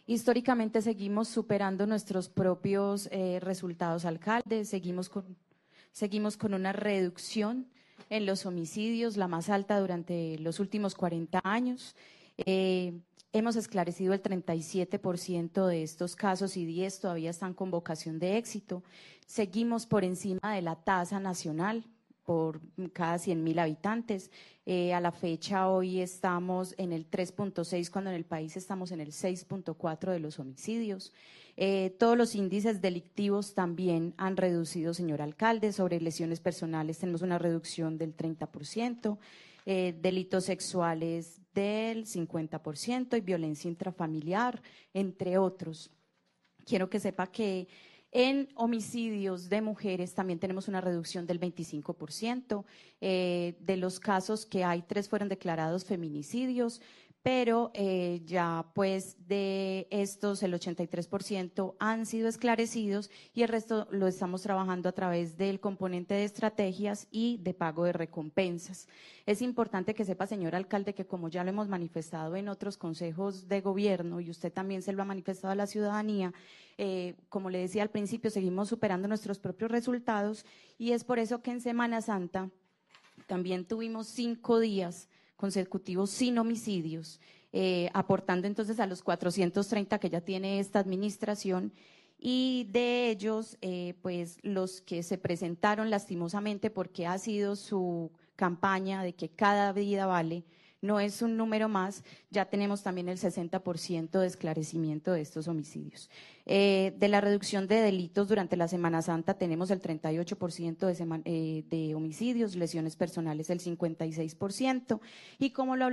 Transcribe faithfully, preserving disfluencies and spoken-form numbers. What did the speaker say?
Históricamente seguimos superando nuestros propios eh, resultados, alcaldes, seguimos con, seguimos con una reducción en los homicidios, la más alta durante los últimos cuarenta años. Eh, hemos esclarecido el treinta y siete por ciento de estos casos y diez todavía están con vocación de éxito. Seguimos por encima de la tasa nacional por cada cien mil habitantes. Eh, a la fecha hoy estamos en el tres punto seis, cuando en el país estamos en el seis punto cuatro de los homicidios. Eh, todos los índices delictivos también han reducido, señor alcalde. Sobre lesiones personales tenemos una reducción del treinta por ciento, eh, delitos sexuales del cincuenta por ciento y violencia intrafamiliar, entre otros. Quiero que sepa que en homicidios de mujeres también tenemos una reducción del veinticinco por ciento. Eh, de los casos que hay, tres fueron declarados feminicidios, pero eh, ya pues de estos el ochenta y tres por ciento han sido esclarecidos y el resto lo estamos trabajando a través del componente de estrategias y de pago de recompensas. Es importante que sepa, señor alcalde, que como ya lo hemos manifestado en otros consejos de gobierno y usted también se lo ha manifestado a la ciudadanía, eh, como le decía al principio, seguimos superando nuestros propios resultados y es por eso que en Semana Santa también tuvimos cinco días consecutivos sin homicidios, eh, aportando entonces a los cuatrocientos treinta que ya tiene esta administración, y de ellos, eh, pues los que se presentaron lastimosamente, porque ha sido su campaña de que cada vida vale, no es un número más, ya tenemos también el sesenta por ciento de esclarecimiento de estos homicidios. Eh, de la reducción de delitos durante la Semana Santa tenemos el treinta y ocho por ciento de, eh, de homicidios, lesiones personales el cincuenta y seis por ciento, y como lo